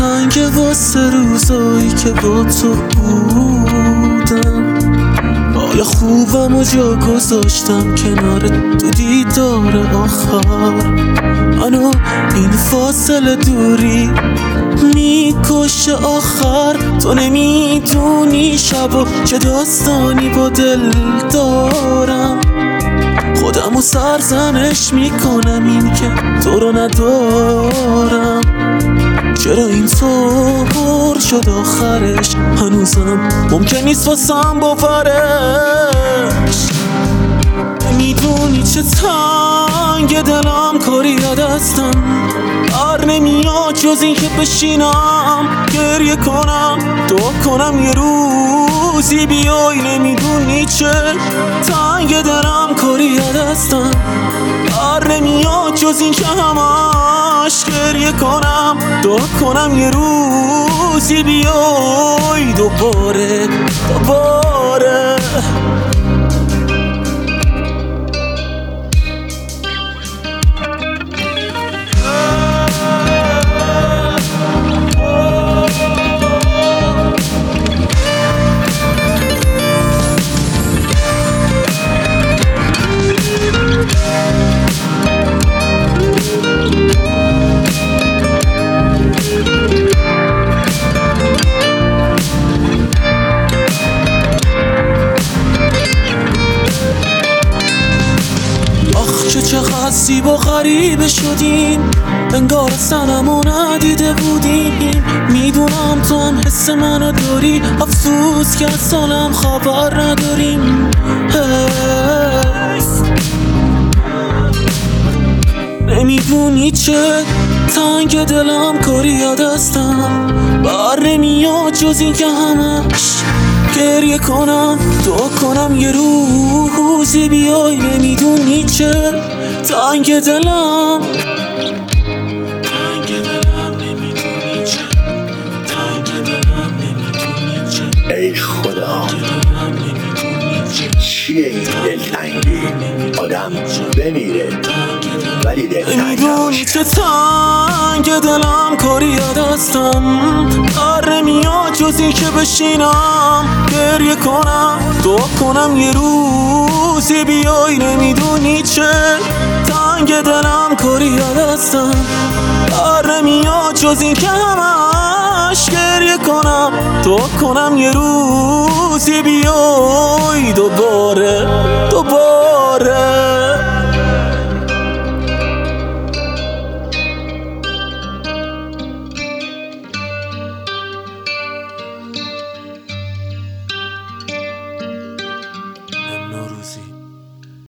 تنگه واسه روزایی که با تو بودم. حال خوبم و جا گذاشتم کنار تو دیدار آخر. منو این فاصله دوری میکشه آخر. تو نمیدونی شبا چه داستانی با دل دارم. خودمو سرزنش میکنم این که تو رو ندارم. چرا این طور شد آخرش؟ هنوزم ممکن نیست واسم باورش. میدونی چه تنگ دلم کاری یاد هستم. بر نمیاد جز این که بشینم گریه کنم دعا کنم یه روزی بیای. نمیدونی چه تنگ دلم کاری یاد هستم. بر نمیاد جز این که همش گریه کنم دعا کنم یه روزی بیای دوباره. چقدر زیبا غریبه شدیم، انگار سنمو ندیده بودیم. میدونم تو هم حس منو داری، افسوس که از سالم خبر نداریم. نمیدونی چه تنگ دلم کاری یاد هستم. بر نمیاد جز این که همش گریه کنم دعا کنم یه روزی بیای. نمیدونی چه تنگ دلم نمیدونی چه تنگ دلم. نمیدونی چه ای خدا چیه این دلتنگی؟ آدم بمیره ولی دلتنگ نمیدونی چه تنگ دلم کاری یاد هستم. بر نمیاد جز این که بشینم گریه کنم دعا کنم یه روزی بیای. نمیدونی چه تنگ دلم کاری یاد هستم. بر نمیاد جز این که همش گریه کنم دعا کنم یه روزی بیای دوباره.